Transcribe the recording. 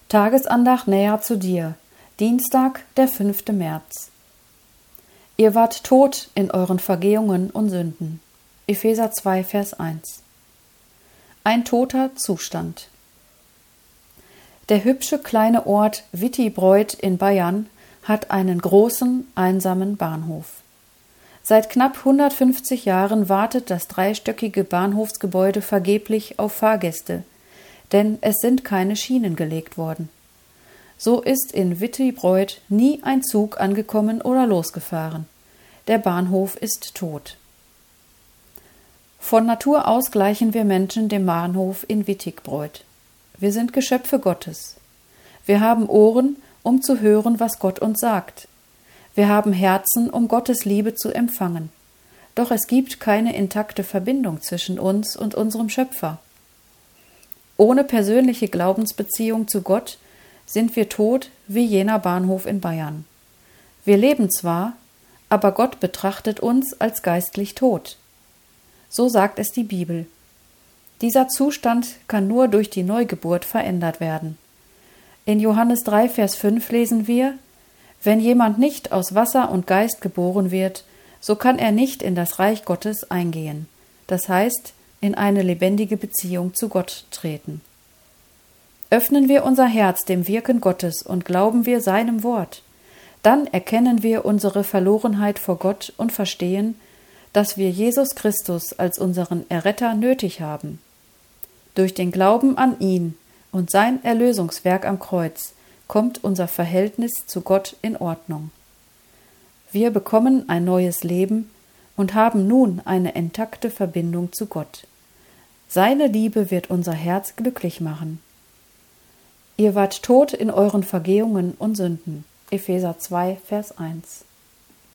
Tagesandacht näher zu dir. Dienstag, der 5. März. Ihr wart tot in euren Vergehungen und Sünden. Epheser 2, Vers 1. Ein toter Zustand. Der hübsche kleine Ort Wittibreuth in Bayern hat einen großen, einsamen Bahnhof. Seit knapp 150 Jahren wartet das dreistöckige Bahnhofsgebäude vergeblich auf Fahrgäste, denn es sind keine Schienen gelegt worden. So ist in Wittibreuth nie ein Zug angekommen oder losgefahren. Der Bahnhof ist tot. Von Natur aus gleichen wir Menschen dem Bahnhof in Wittibreuth. Wir sind Geschöpfe Gottes. Wir haben Ohren, um zu hören, was Gott uns sagt. Wir haben Herzen, um Gottes Liebe zu empfangen. Doch es gibt keine intakte Verbindung zwischen uns und unserem Schöpfer. Ohne persönliche Glaubensbeziehung zu Gott sind wir tot wie jener Bahnhof in Bayern. Wir leben zwar, aber Gott betrachtet uns als geistlich tot. So sagt es die Bibel. Dieser Zustand kann nur durch die Neugeburt verändert werden. In Johannes 3, Vers 5 lesen wir: Wenn jemand nicht aus Wasser und Geist geboren wird, so kann er nicht in das Reich Gottes eingehen. Das heißt, in eine lebendige Beziehung zu Gott treten. Öffnen wir unser Herz dem Wirken Gottes und glauben wir seinem Wort, dann erkennen wir unsere Verlorenheit vor Gott und verstehen, dass wir Jesus Christus als unseren Erretter nötig haben. Durch den Glauben an ihn und sein Erlösungswerk am Kreuz kommt unser Verhältnis zu Gott in Ordnung. Wir bekommen ein neues Leben und haben nun eine intakte Verbindung zu Gott. Seine Liebe wird unser Herz glücklich machen. Ihr wart tot in euren Vergehungen und Sünden. Epheser 2, Vers 1.